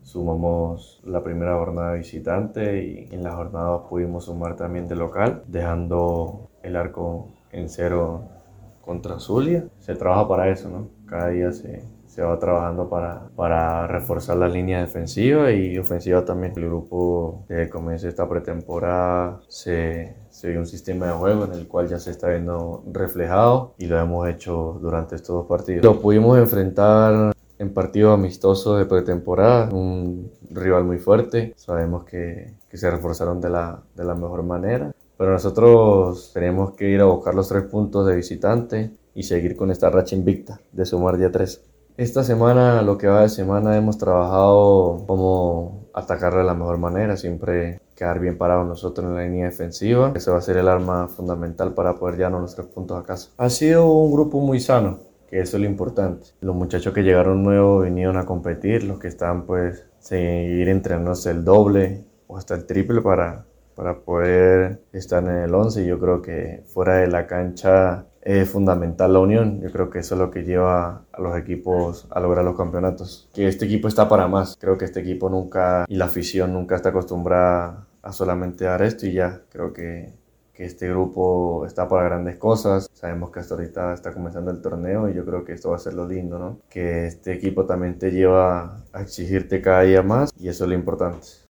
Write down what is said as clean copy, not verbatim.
Sumamos la primera jornada visitante y en la jornada 2 pudimos sumar también de local, dejando el arco en cero contra Zulia. Se trabaja para eso, ¿no? Cada día se va trabajando para reforzar la línea defensiva y ofensiva también. El grupo, desde el comienzo de esta pretemporada, se vio un sistema de juego en el cual ya se está viendo reflejado y lo hemos hecho durante estos dos partidos. Lo pudimos enfrentar en partido amistoso de pretemporada, un rival muy fuerte. Sabemos que se reforzaron de la mejor manera. Pero nosotros tenemos que ir a buscar los 3 puntos de visitante y seguir con esta racha invicta de sumar día 3. Esta semana, lo que va de semana, hemos trabajado cómo atacar de la mejor manera, siempre quedar bien parados nosotros en la línea defensiva. Ese va a ser el arma fundamental para poder llevarnos los 3 puntos a casa. Ha sido un grupo muy sano, que eso es lo importante. Los muchachos que llegaron nuevos vinieron a competir, los que están pues seguir entrenándose el doble o hasta el triple para poder estar en el 11. Yo creo que fuera de la cancha es fundamental la unión. Yo creo que eso es lo que lleva a los equipos a lograr los campeonatos. Que este equipo está para más. Creo que este equipo nunca, y la afición nunca está acostumbrada a solamente dar esto y ya. Creo que este grupo está para grandes cosas. Sabemos que hasta ahorita está comenzando el torneo y yo creo que esto va a ser lo lindo, ¿no? Que este equipo también te lleva a exigirte cada día más y eso es lo importante.